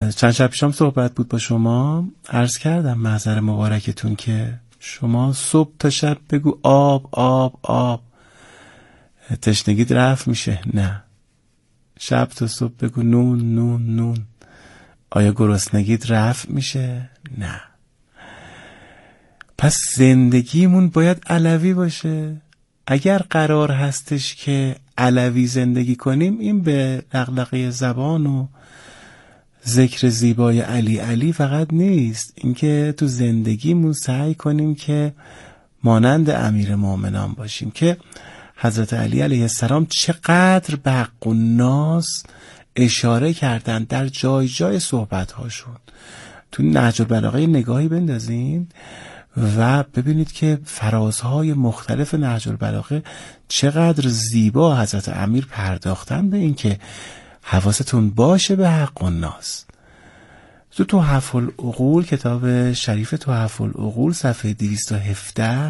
چند شب پیشم صحبت بود با شما، عرض کردم محضر مبارکتون که شما صبح تا شب بگو آب آب آب، تشنگیت رفت میشه. نه، شب تا صبح بگو نون نون نون، آیا گرسنگیت رفت میشه؟ نه. پس زندگیمون باید علوی باشه. اگر قرار هستش که علوی زندگی کنیم، این به لغلقه زبان و ذکر زیبای علی علی فقط نیست، اینکه تو زندگیمون سعی کنیم که مانند امیر مومنان باشیم که حضرت علی علیه السلام چقدر به حق و ناس اشاره کردن در جای جای صحبت هاشون. تو نهج البلاغه نگاهی بندازین و ببینید که فرازهای مختلف نهج البلاغه چقدر زیبا حضرت امیر پرداختن به این که حواستون باشه به حق الناس. تو تحف العقول، کتاب شریف تحف العقول، صفحه 217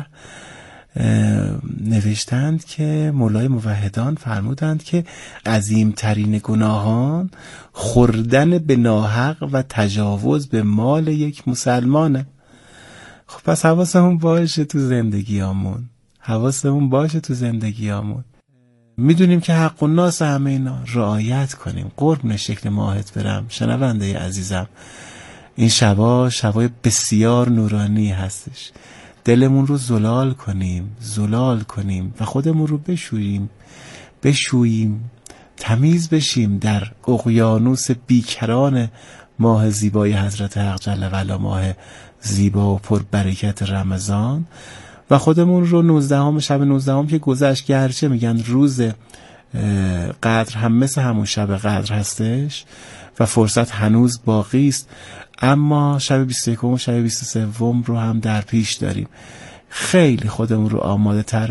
نوشتند که مولای موحدان فرمودند که عظیمترین گناهان خوردن به ناحق و تجاوز به مال یک مسلمانه. خب پس حواسمون باشه تو زندگیامون، حواسمون باشه تو زندگیامون. میدونیم که حق الناس همه اینا رعایت کنیم. قربون شکل ماهت برم شنونده عزیزم، این شبای بسیار نورانی هستش. دلمون رو زلال کنیم و خودمون رو بشوییم، تمیز بشیم در اقیانوس بیکران ماه زیبای حضرت حق جل و علا، ماه زیبا و پر برکت رمضان، و خودمون رو شب 19 که گذشت، گرچه میگن روز قدر هم مثل همون شب قدر هستش و فرصت هنوز باقی است، اما شب 21 و شب 23 رو هم در پیش داریم. خیلی خودمون رو آماده تر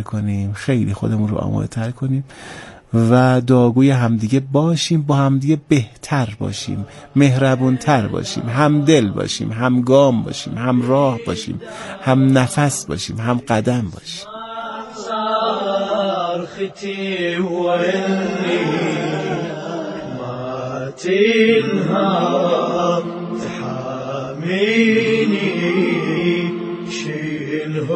کنیم و دعاگوی همدیگه باشیم، با همدیگه بهتر باشیم، مهربونتر باشیم، همدل باشیم، همگام باشیم، همراه باشیم، هم نفس باشیم، هم قدم باشیم. صرختي وإني ما تنهار تحاميني شيله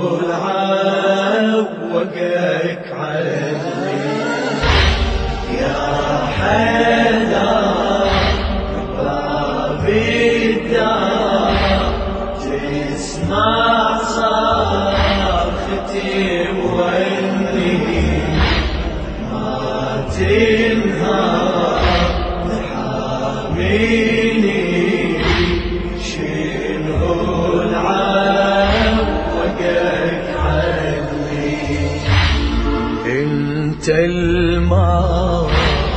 العوقك عني يا حيدر بابي الدار تسمع صرختي تنهار تحاميني شنو العوقك عني انت الماء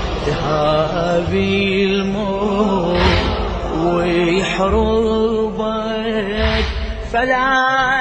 ذهبي الموت ويحربك فلا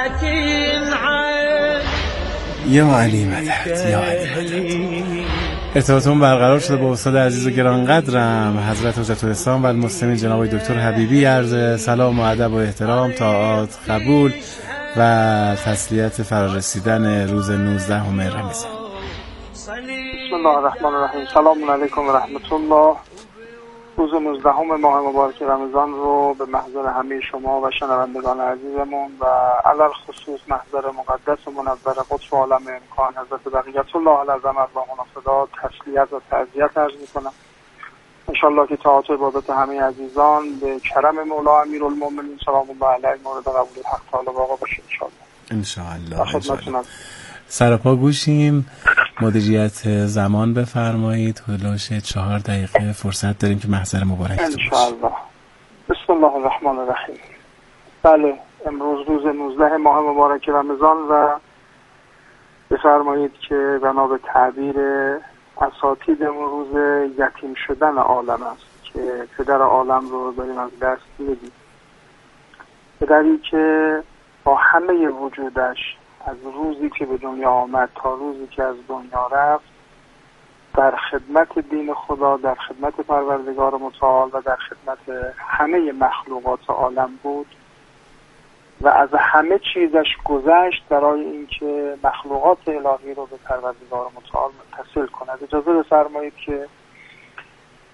تنعم یا علی مدد، یا علی مدد. ارتباطمون برقرار شده با استاد عزیز و گرانقدرم حضرت حجت الاسلام و المسلمین جناب دکتر حبیبی. عرض سلام و ادب و احترام، طاعات قبول و تسلیت فرارسیدن روز 19 رمضان. بسم الله الرحمن الرحیم. سلام علیکم و رحمت الله. روز 19 ماه مبارک رمضان رو به محضر همه شما و شنوندگان عزیزمون و علل خصوص محضر مقدس و منور قدس و عالم امکان حضرت بقیت الله العظمت و منافدات تسلیت و تعزیت عرض میکنم. انشالله که طاعات و عبادت همه عزیزان به کرم مولا امیرالمومنین سلام الله علیه مورد قبول حق تعالی واقع باشه انشالله. سراپا گوشیم، مدیریت زمان بفرمایید. هلوش 4 دقیقه فرصت داریم که محضر مبارک انشالله. بسم الله الرحمن الرحیم. بله، امروز روز 19 ماه مبارک رمضان و بفرمایید که بنا به تعبیر اساتیدمون روز یتیم شدن عالم است که پدر عالم رو داریم از دست میدیم. پدری که با همه وجودش از روزی که به دنیا آمد تا روزی که از دنیا رفت در خدمت دین خدا، در خدمت پروردگار متعال و در خدمت همه مخلوقات عالم بود و از همه چیزش گذشت برای اینکه مخلوقات الهی رو به پروردگار متعال متصل کند. اجازه بفرمایید که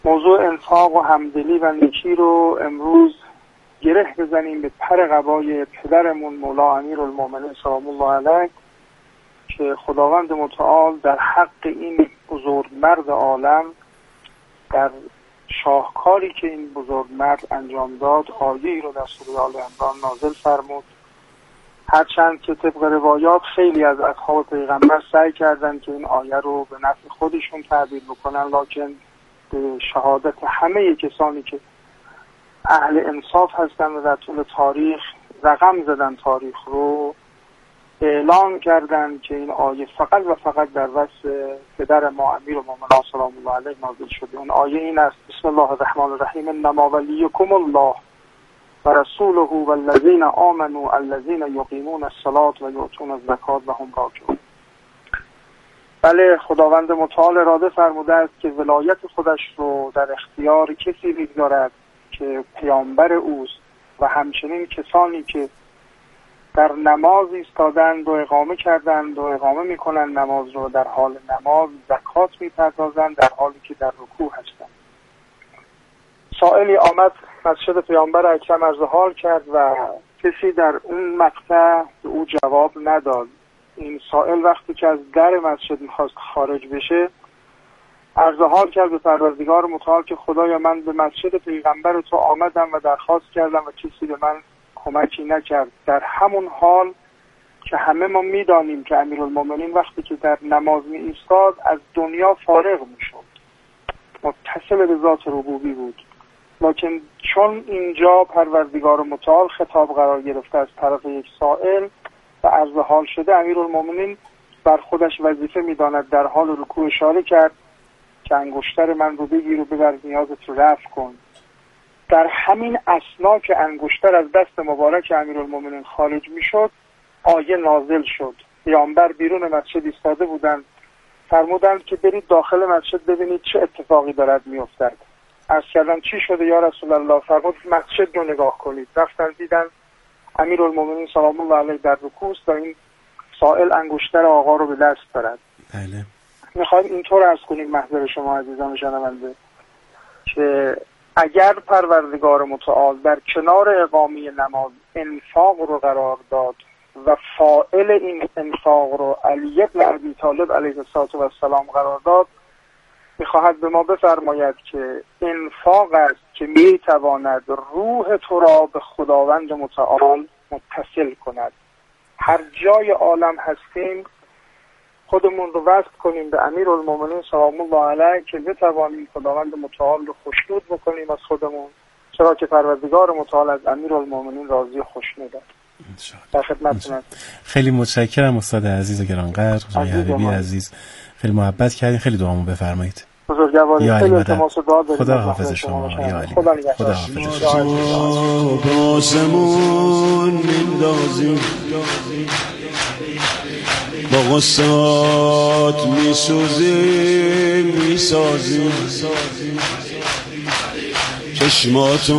موضوع انفاق و همدلی و نیکی رو امروز گره بزنیم به پر قبای پدرمون مولا امیرالمومنین سلام الله علیه که خداوند متعال در حق این بزرگمرد عالم در شاهکاری که این بزرگمرد انجام داد آیه‌ای رو در سوره آل عمران نازل فرمود. هرچند که طبق روایات خیلی از اصحاب پیغمبر سعی کردن که این آیه رو به نفع خودشون تعبیر بکنن، لکن به شهادت همه کسانی که اهل انصاف هستن و در طول تاریخ رقم زدن تاریخ رو، اعلام کردن که این آیه فقط و فقط در وصف پدر ما امیرالمومنین سلام الله علیه نازل شده. اون آیه این است: بسم الله الرحمن الرحیم انما ولیکم الله و رسوله والذین آمنوا الذین یقیمون الصلاة و یؤتون الزکاة و هم راکعون. بله، خداوند متعال اراده فرموده است که ولایت خودش رو در اختیار کسی می‌گذارد که پیامبر اوست و همچنین کسانی که در نماز ایستادند و اقامه کردند و اقامه میکنند نماز رو، در حال نماز زکات میپردازند در حالی که در رکوع هستند. سائلی آمد مسجد پیامبر اکرم عرض حال کرد و کسی در اون مقطع به او جواب نداد. این سائل وقتی که از در مسجد میخواست خارج بشه عرض حال کرد به پروردگار متعال که خدایا من به مسجد پیغمبر تو آمدم و درخواست کردم و کسی به من کمکی نکرد. در همون حال که همه ما میدانیم که امیرالمومنین وقتی که در نماز می ایستاد از دنیا فارغ میشد، متصل به ذات ربوبی بود، لکن چون اینجا پروردگار متعال خطاب قرار گرفته از طرف یک سائل و عرض حال شده، امیرالمومنین بر خودش وظیفه میداند در حال رکوع اشاره کرد که انگشتر من رو بگیر و ببر نیازت رو رفع کن. در همین اثنا که انگشتر از دست مبارک امیرالمومنین خارج میشد آیه نازل شد. پیامبر بیرون مسجد ایستاده بودند، فرمودند که برید داخل مسجد ببینید چه اتفاقی دارد میافتد. عرض کردن چی شده یا رسول الله؟ فرمود مسجد رو نگاه کنید. رفتن دیدن امیرالمومنین سلام الله علیه در رکوع است و این سائل انگشتر آقا رو به دست دارد. بله. میخوایم اینطور عرض کنیم محضر شما عزیزان شنونده که اگر پروردگار متعال در کنار اقامه نماز انفاق رو قرار داد و فاعل این انفاق رو علی بن ابی طالب علیه السلام قرار داد، میخواهد به ما بفرماید که انفاق است که میتواند روح تو را به خداوند متعال متصل کند. هر جای عالم هستیم خودمون رو وصل کنیم به امیرالمومنین سلام الله علیه که بتوانیم خداوند متعال رو خوشنود بکنیم از خودمون، چرا که پروردگار متعال از امیرالمومنین راضی و خوشنود است. در خدمتتون. خیلی متشکرم استاد عزیز و گرانقدر، آقای حبیبی عزیز، خیلی محبت کردین. خیلی دعامو بفرمایید. بزرگواری خیلی التماس دعا داریم. خدا حافظ شما یا علی. خدا حافظ با غصات میسوزیم میسازیم چشماتو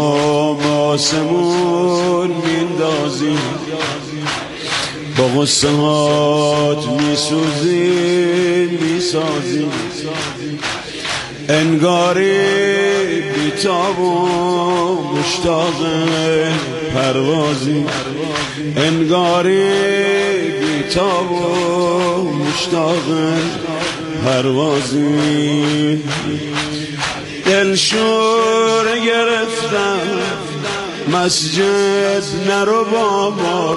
آسمون میندازیم با غصات میسوزیم میسازیم انگاری بیتاب و مشتاق پروازی انگاری بیتاب و مشتاق پروازی دل شور گرفتم مسجد نرو بابا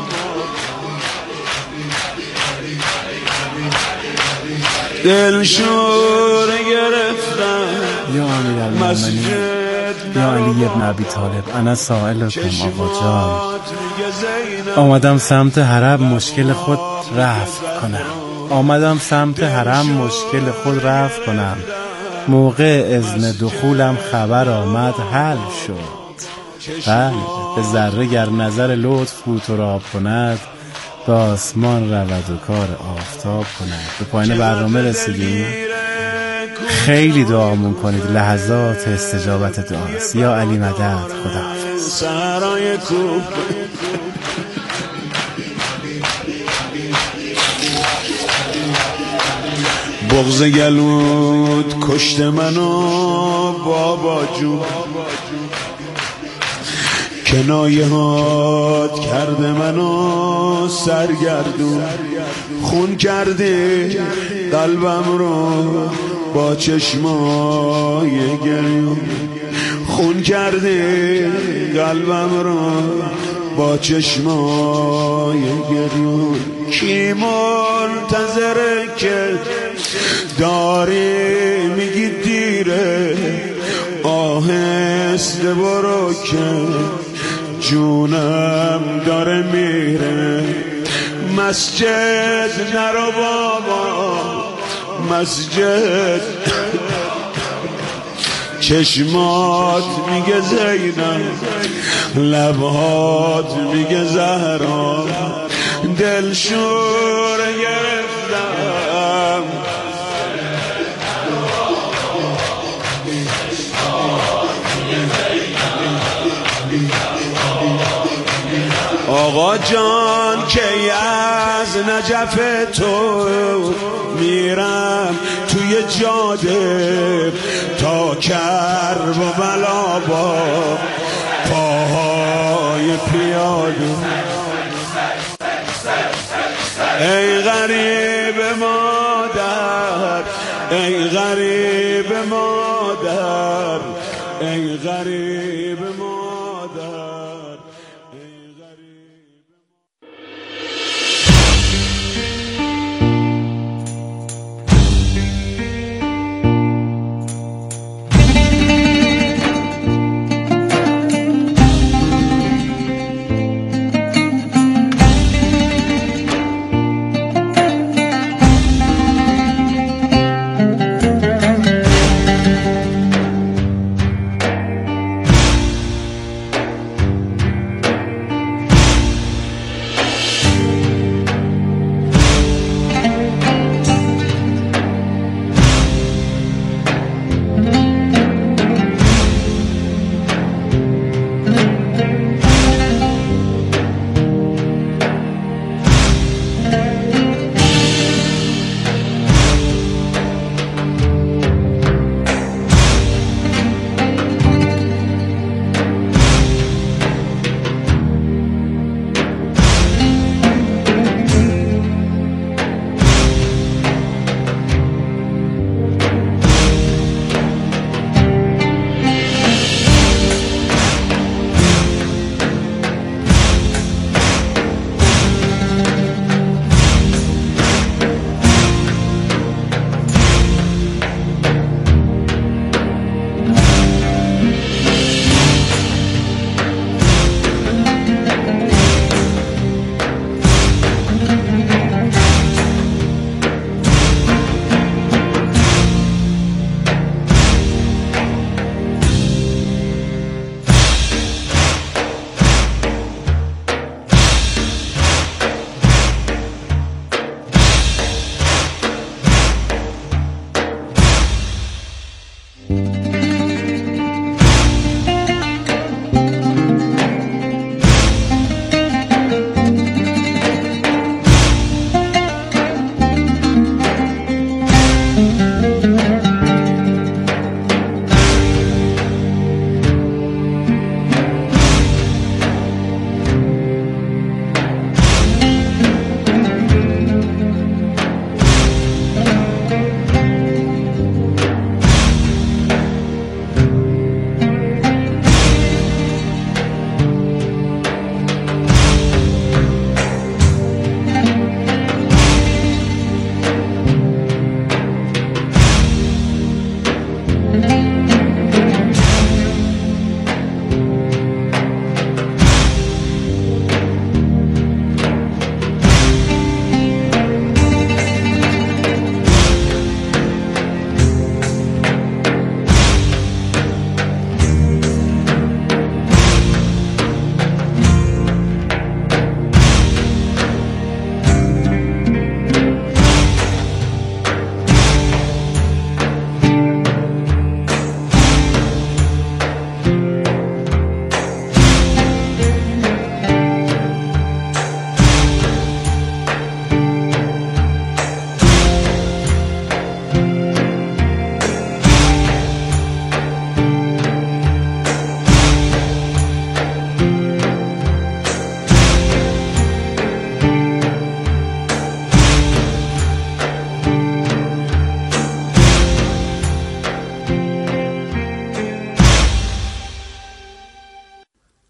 دل شور گرفتم یا امیرالمومنین یا علی ابن ابی طالب انا سائلکم آقا جان. آمدم سمت حرم مشکل خود رفع کنم، آمدم سمت حرم مشکل خود رفع کنم، موقع اذن دخولم خبر آمد حل شد. بله، به ذره گر نظر لطف رو تراب کند، به آسمان رود و کار آفتاب کند. به پایان برنامه رسیدیم. خیلی دعامون کنید، لحظات استجابت دعاست. یا علی مدد. خداحافظ. بغض گلوت کشت منو بابا جون، کنایه هات کرده منو سرگردون، خون کرده قلبم رو با چشمای گریون، خون کرده قلبم رو با چشمای گریون. کی منتظره که داری میگی دیره، آهسته برو که جونم داره میره. مسجد نرو بابا مسجد، چشمات میگه زینب، لبهات میگه زهرا، دل شور گرفتم. آقا جان که از نجف تو میرم توی جاده تا کرب و بلا با پاهای پیاده. ای غریب مادر، ای غریب مادر، ای غریب مادر.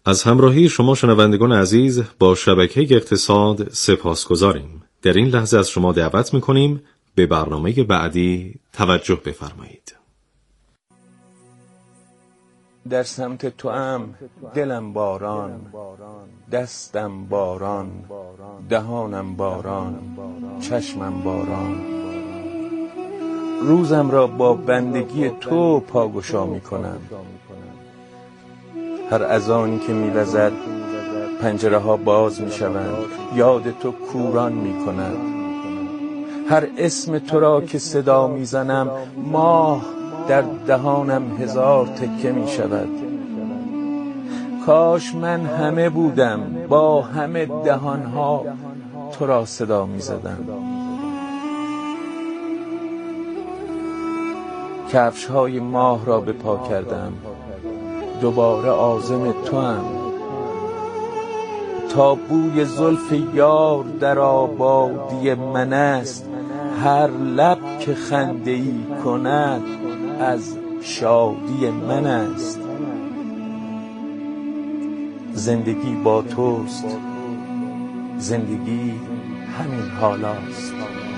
از همراهی شما شنوندگان عزیز با شبکه اقتصاد سپاسگزاریم. در این لحظه از شما دعوت می‌کنیم به برنامه بعدی توجه بفرمایید. در سمت تو ام دلم باران، دستم باران، دهانم باران، چشمم باران. روزم را با بندگی تو پاگشا می کنم. هر اذانی که می وزد پنجره ها باز می شوند، یاد تو کوران می کند. هر اسم تو را که صدا می زنم، ماه در دهانم هزار تکه می شود. کاش من همه بودم، با همه دهانها تو را صدا می زدم. کفش های ماه را به پا کردم، دوباره عازم تو هم. تا بوی زلف یار در آبادی من است، هر لب که خنده ای کند از شادی من است. زندگی با توست، زندگی همین حالاست.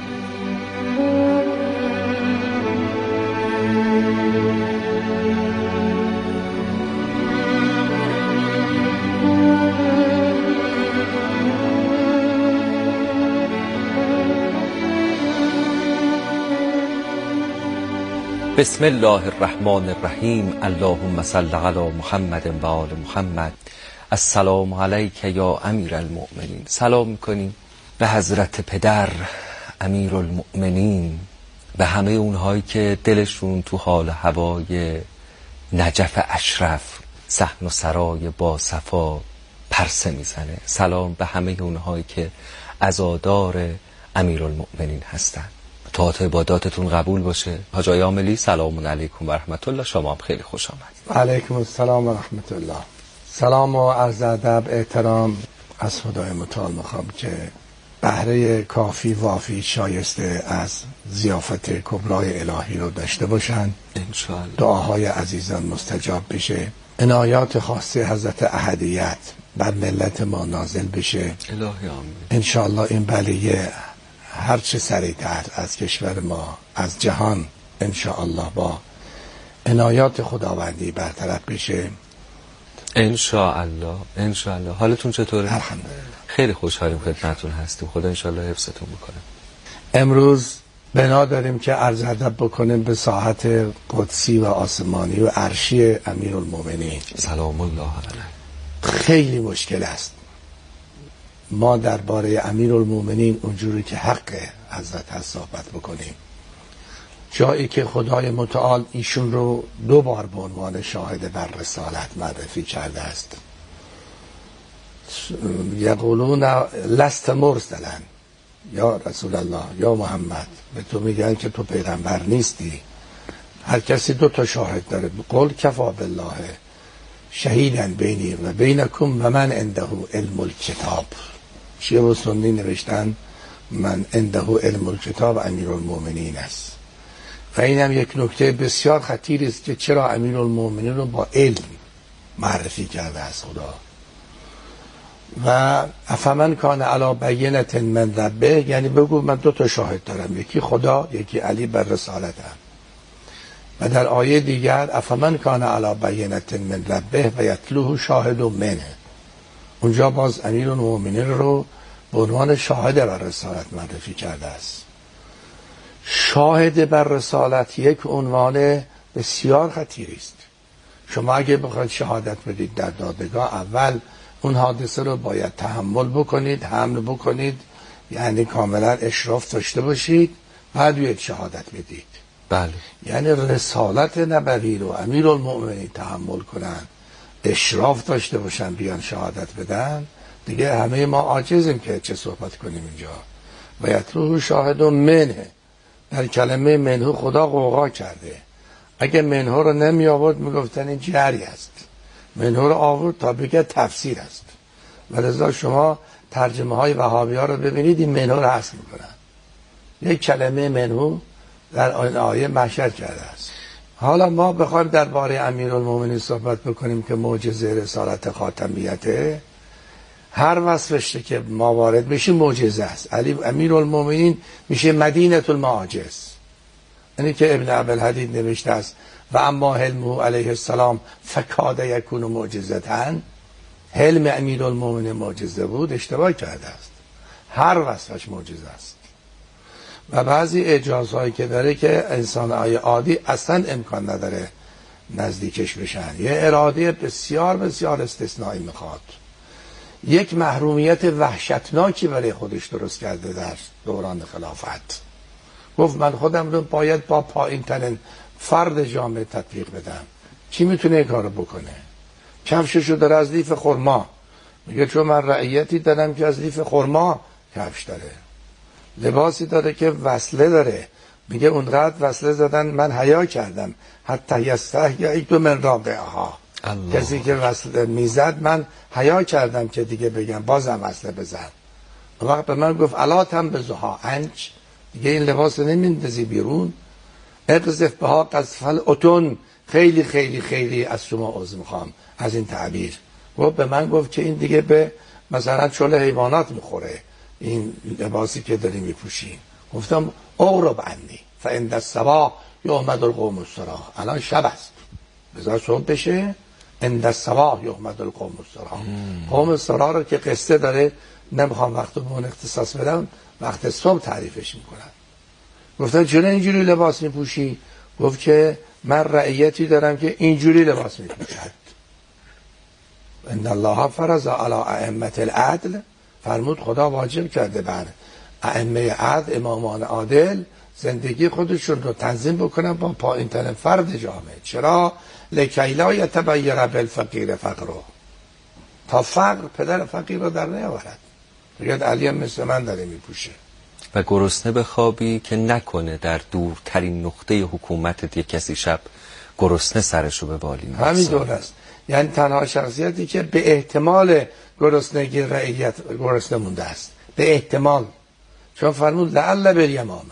بسم الله الرحمن الرحیم. اللهم صل علی محمد و آل محمد. السلام علیک یا امیر المؤمنین. سلام میکنیم به حضرت پدر امیر المؤمنین، به همه اونهایی که دلشون تو حال هوای نجف اشرف، صحن و سرای با صفا پرسه میزنه. سلام به همه اونهایی که عزادار امیر المؤمنین هستن. طاعت عباداتتون قبول باشه. حاج آقای عاملی سلام علیکم و رحمت الله. شما هم خیلی خوش آمدید. علیکم السلام و رحمت الله. سلام و عرض ادب احترام از خدای متعال میخوام که بهره کافی وافی شایسته از ضیافت کبرای الهی رو داشته باشن. انشاءالله دعاهای عزیزان مستجاب بشه، عنایات خاصه حضرت احدیت بر ملت ما نازل بشه. الهی آمین. انشاءالله این بلیه هر چه سریعتر از کشور ما، از جهان انشاءالله با عنایات خداوندی برطرف بشه. انشاءالله. انشاءالله. حالتون چطوره؟ الحمدلله خیلی خوشحالیم خدمتتون هستیم. خدا انشاءالله حفظتون بکنه. امروز بنا داریم که عرض ادب بکنیم به ساحت قدسی و آسمانی و عرشی امیرالمومنین سلام الله علیه. خیلی مشکل است ما درباره امیرالمومنین اونجوری که حق حضرت هست صحبت بکنیم، جایی که خدای متعال ایشون رو 2 بار به عنوان شاهد بر رسالت معرفی کرده است. یقولون لست مرسلا یا رسول الله یا محمد، به تو میگن که تو پیغمبر نیستی. هر کسی 2 تا شاهد داره. قل کفا بالله شهیدن بینی و بینکم و من عنده علم الکتاب. شیعه و سنی نوشتن من عنده علم الکتاب امیرالمومنین است. و این هم یک نکته بسیار خطیر است که چرا امیرالمومنین رو با علم معرفی کرده از خدا. و افمن کان علی بینة من ربه، یعنی بگو من 2 تا شاهد دارم، یکی خدا یکی علی بر رسالتم. و در آیه دیگر افمن کان علی بینة من ربه و یتلوه شاهد منه، اونجا باز امیرالمومنین رو به عنوان شاهد بر رسالت معرفی کرده است. شاهد بر رسالت یک عنوان بسیار خطیری است. شما اگه بخواید شهادت بدید در دادگاه، اول اون حادثه رو باید تحمل بکنید، حمل بکنید، یعنی کاملا اشراف داشته باشید، بعد بیاید شهادت بدید. بله. یعنی رسالت نبوی رو امیرالمومنین تحمل کنن، اشراف داشته باشن، بیان شهادت بدن، دیگه همه ما عاجزیم که چه صحبت کنیم اینجا. و یتلوه شاهد منه، در کلمه منه خدا قوقا کرده. اگه منه رو نمی آورد میگفتن این جری است، منه رو آورد تا بگه تفسیر است. ولذا شما ترجمه های وهابی ها رو ببینید این منه رو حذف میکنن. یک کلمه منه در آیه محشر کرده است. حالا ما بخوایم درباره امیرالمومنین صحبت بکنیم که معجزه رسالت خاتمیته، هر وصفش که ما وارد بشیم معجزه است. امیرالمومنین میشه مدینه المعاجز. یعنی که ابن عبدالحدید نوشته است و اما حلمه علیه السلام فکاد یکون معجزتن، حلم امیرالمومنین معجزه بود، اشتباه کرده است. هر وصفش معجزه است. و بعضی اعجازهایی که داره که انسان‌های عادی اصلا امکان نداره نزدیکش بشن. یه اراده بسیار بسیار استثنایی میخواد. یک محرومیت وحشتناکی برای خودش درست کرده در دوران خلافت. گفت من خودم رو باید با پایین ترین فرد جامعه تطبیق بدم. کی میتونه این کارو بکنه؟ کفششو داره از لیف خرما، میگه چون من رعیتی دارم که از لیف خرما کفش داره. لباسی داره که وصله داره، میگه اونقدر وصله زدن من حیا کردم حتی یستحییت من راقعها. کسی که وصله میزد من حیا کردم که دیگه بگم بازم وصله بزن. وقت به من گفت الا تنبذها انج، دیگه این لباس نمیندازی بیرون. اقذف بها قذف الاتون، خیلی خیلی خیلی از شما عذر میخوام از این تعبیر. گفت به من گفت که این دیگه به مثلا چله حیوانات میخوره این لباسی که داری میپوشی. گفتم اغرب عنی فعند الصباح یحمد القوم الصراح. الان شب است، بذار صبح بشه. عند الصباح یحمد القوم الصراح. قوم الصراح رو که قصه داره، نمیخوام وقت به اون اختصاص بدم، وقت صبح تعریفش میکنن. گفتن چرا اینجوری لباس میپوشی؟ گفت که من رعیتی دارم که اینجوری لباس میپوشد. ان الله فرض علی ائمه العدل، فرمود خدا واجب کرده بر ائمه عدل، امامان عادل، زندگی خودشون رو تنظیم بکنن با پایین ترین فرد جامعه. چرا؟ لکی لا یتبیر بالفقیر فقره، تا فقر پدر فقیر رو در نیاورد. بگید علی هم مثل من داره میپوشه. و گرسنه بخوابی که نکنه در دورترین نقطه حکومتت یک کسی شب گرسنه سرشو به بالی. همینطور است. یعنی تنها شخصیتی که به احتمال گرسنگی رعیت گرسنه مونده است، به احتمال. چون فرمود لعل بالیمامه،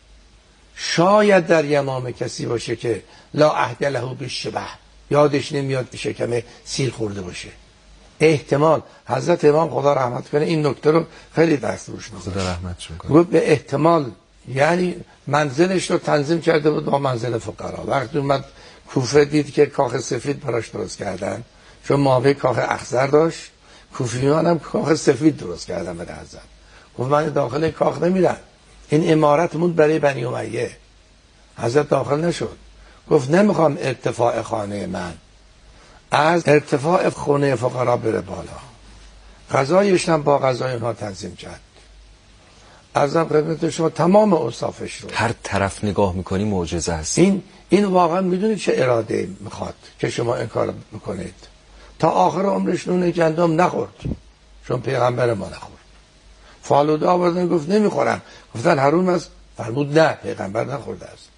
شاید در یمامه کسی باشه که لا عهد له بالشبع، یادش نمیاد به شکم سیر خورده باشه. احتمال. حضرت امام خدا رحمت کنه این نکته رو خیلی دست روش گذاشت. خدا رحمتشون کنه. گفت به احتمال، یعنی منزلش رو تنظیم کرده بود با منزل فقرا. وقتی اومد کوفه دید که کاخ سفید براش درست کردن، چون ماوی کاخ اخضر داشت، کوفیان هم کاخ سفید درست کردن برای حضرت. گفت من داخل کاخ نمیرم، این امارت موند برای بنی امیه. حضرت داخل نشد. گفت نمیخوام ارتفاع خانه من از ارتفاع خونه فقرا بره بالا. غذایش هم با غذای اونها تنظیم کرد. عرضم خدمت شما تمام اوصافش رو. هر طرف نگاه میکنی معجزه است. این واقعا میدونید چه اراده میخواد که شما این کار بکنید. تا آخر عمرش نون گندم نخورد، چون پیغمبر ما نخورد. فالوده آوردن گفت نمیخورم، گفتن حرام است، فرمود نه، پیغمبر نخورده است.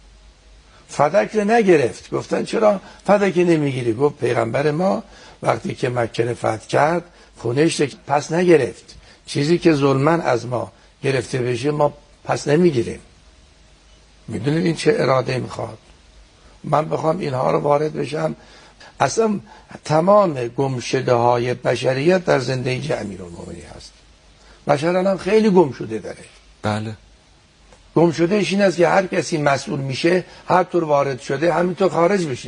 فدک نگرفت، گفتن چرا فدک نمیگیری؟ گفت پیغمبر ما وقتی که مکه فتح کرد خونش پس نگرفت، چیزی که ظلمن از ما گرفته بشه ما پس نمیگیریم. میدونید این چه اراده میخواد؟ من بخوام اینها رو وارد بشم، اصلا تمام گمشده های بشریت در زندگی امیرالمومنین هست. بشر الان خیلی گمشده داره. بله. گمشدهش این است که هر کسی مسئول میشه، هر طور وارد شده همینطور خارج بشه.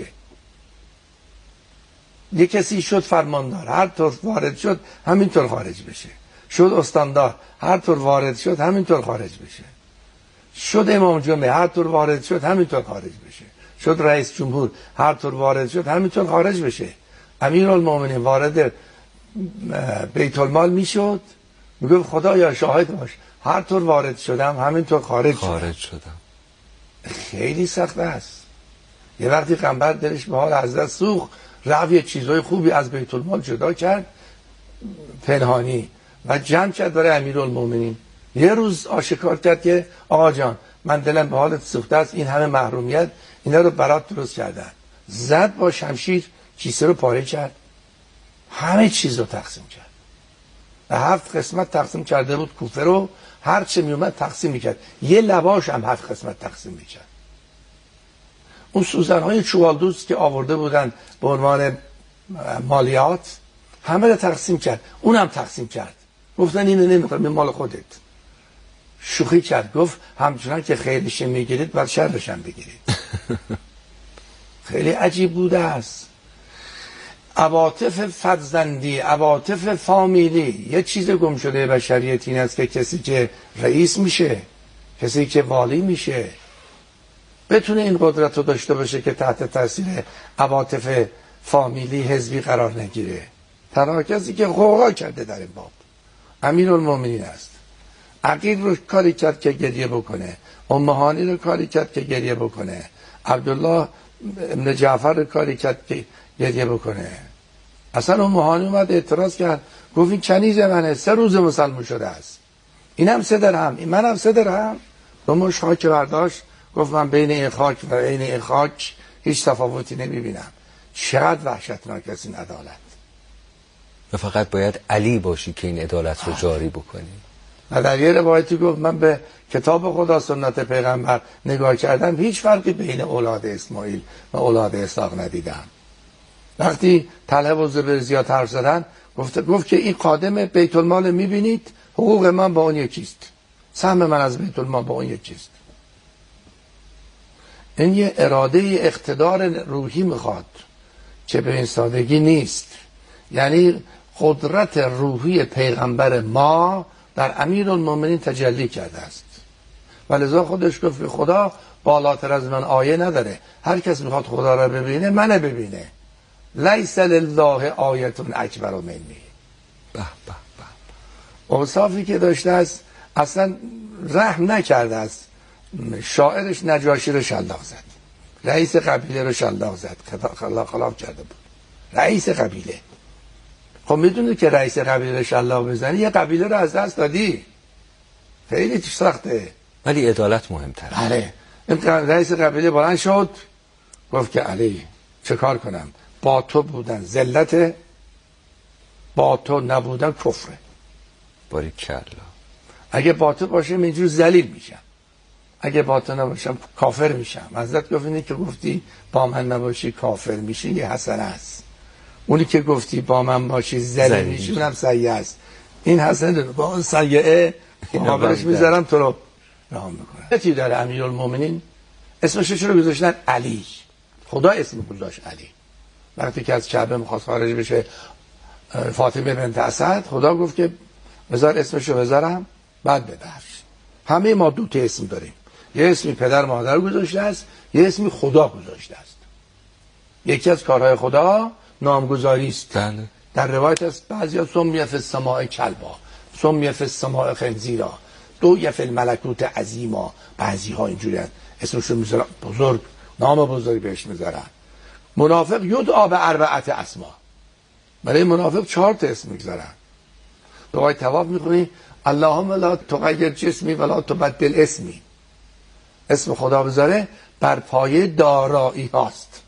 یک کسی شد فرماندار، هر طور وارد شد همینطور خارج بشه. شد استاندار، هر طور وارد شد همینطور خارج بشه. شد امام جمعه، هر طور وارد شد همینطور خارج بشه. شد رئیس جمهور، هر طور وارد شد همینطور خارج بشه. امیرالمومنین وارد بیت المال میشد، میگه خدایا شاهد باش، هر طور وارد شدم همینطور خارج شدم. خیلی سخت است. یه وقتی پیغمبر دلش به حال حضرت سوخت، رفت یه چیزای خوبی از بیت المال جدا کرد پنهانی و جمع کرد برای امیرالمومنین. یه روز آشکار کرد که آقا جان من دلم به حالت سوخته است، این همه محرومیت اینا رو برات درست کردن. زد با شمشیر کیسه رو پاره کرد، همه چیز رو تقسیم کرد. به 7 قسمت تقسیم کرده بود کوفه رو، هر چه می اومد تقسیم میکرد. یه لباش هم 7 قسمت تقسیم میکرد. اون سوزن‌های چوالدوز که آورده بودن به عنوان مالیات همه رو تقسیم کرد، اونم تقسیم کرد، گفتن اینو نمیخوام، این مال خودت. شوخی کرد، گفت همچنان که خیرش میگیرید باید شرش هم بگیرید. خیلی عجیب بوده است. عواطف فرزندی، عواطف فامیلی، یه چیز گم شده بشریت این است که کسی که رئیس میشه، کسی که والی میشه، بتونه این قدرت رو داشته باشه که تحت تاثیر عواطف فامیلی حزبی قرار نگیره. تنها کسی که غوغا کرده در این باب امیرالمومنین است. عقیل رو کاری کرد که گریه بکنه، امهانی رو کاری کرد که گریه بکنه، عبدالله ابن جعفر رو کاری کرد که گریه بکنه. اصلا امهانی اومد اعتراض کرد، گفت این کنیز منه، 3 روز مسلمان شده است، اینم 3 درهم، این منم 3 درهم. دو مش خاک برداشت، گفت من بین این خاک و بین این خاک هیچ تفاوتی نمیبینم. چقدر وحشتناک است این عدالت. و فقط باید علی باشی که این عدالت رو جاری بکنی. و در یه روایتی گفت من به کتاب خدا سنت پیغمبر نگاه کردم، هیچ فرقی بین اولاد اسماعیل و اولاد اسحاق ندیدم. وقتی طلحه و زبیر زیاد حرف زدن، گفت که این قادم بیت المال میبینید، حقوق من با اون یکیست، سهم من از بیت المال با اون یکیست. این یه اراده اقتدار روحی میخواد که به این سادگی نیست. یعنی قدرت روحی پیغمبر ما در امیرالمومنین تجلی کرده است و لذا خودش گفت که خدا بالاتر از من آیه نداره، هر کس میخواد خدا را ببینه منه ببینه. لیس لله آیه اکبر منی. به به به. اوصافی که داشته است، اصلا رحم نکرده است. شاعرش نجاشی رو شلاق زد، رئیس قبیله رو شلاق زد، خلاف کرده بود. رئیس قبیله، خب میدونی که رئیس قبیله رو شلاق بزنی یه قبیله رو از دست دادی، خیلی سخته. ولی عدالت مهمتره. بله. این رئیس قبیله بلند شد، گفت که علی چه کار کنم؟ با تو بودن ذلت، با تو نبودن کفره. باریکلا. اگه با تو باشم اینجور ذلیل میشم، اگه با تو نباشم کافر میشم. حضرت گفت اینی که گفتی با من نباشی کافر میشی یه حسنه است، اونی که گفتی با من باشی ذلیل میشی اونم سیئه است. این حسنه با اون سیئه مقابلش میذارم تو رو رحم میکنم. چی داره امیرالمومنین؟ اسمش چرا گذاشتن علی؟ خدا اسم گذاشت علی. وقتی که از کعبه میخواست خارج بشه فاطمه بنت اسد، خدا گفت که بذار اسمشو بذارم بعد ببخش. همه ما 2 تا اسم داریم، یه اسمی پدر مادر گذاشته است، یه اسمی خدا گذاشته است. یکی از کارهای خدا نامگذاری است. در روایت است بعضیا سمیه فی السماء کلبا، سمیه فی السماء خنزیرا، دویه فی الملکوت عظیما. بعضی ها اینجوری هست اسمشو میذارن بزرگ، نام بزرگ بهش میذارن. منافق یدعا به 4 اسما، برای منافق 4 تا اسم میذارن. دعای طواف میخونی اللهم لا تغیر جسمی ولا تبدل اسمی. اسم خدا بذاره بر پایه دارایی هاست.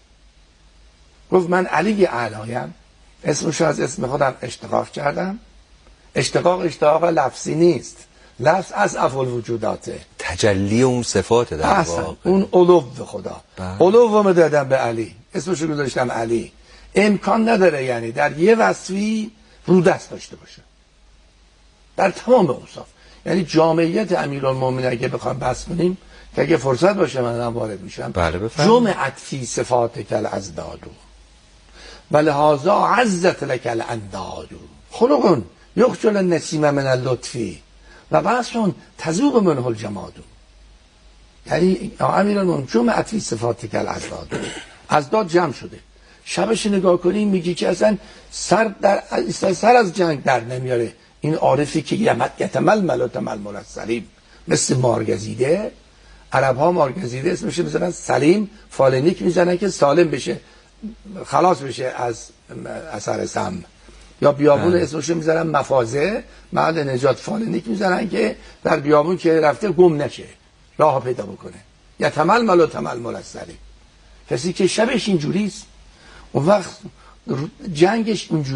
گفت من علی اعلایم، اسمشو از اسم خودم اشتقاق کردم. اشتقاق لفظی نیست، لفظ از افعال وجوداته، تجلی اون صفات در واقع، اون علو خدا. علومو دادم به علی، اسمشو گذاشتم علی. امکان نداره یعنی در یه وصفی رو دست داشته باشه در تمام اوصاف. یعنی جامعیت امیرالمومنین اگه بخوام بحث کنیم که اگه فرصت باشه من هم وارد میشم. جمعت فی صفات کل ازدادو ولهذا عزت لک الاندادو خلق یخجل النسیم من اللطفی و بحثون تذوق منه الجمادو. یعنی امیرالمومنین جمعت فی صفات کل ازدادو، ازداد جمع شده. شبش نگاه کنی میگی که اصلا سر از جنگ در نمیاره. این عارفی که یتململ و تململ السلیم، مثل مارگزیده. عرب ها مارگزیده اسمش میذارن سلیم، فالنیک میزنن که سالم بشه، خلاص بشه از اثر سم. یا بیابون اسمش میذارن مفازه، محل نجات. فالنیک میزنن که در بیابون که رفته گم نشه، راه پیدا بکنه. یتململ و تململ السلیم، کسی که شبش اینجوریست اون وقت جنگش اونجوری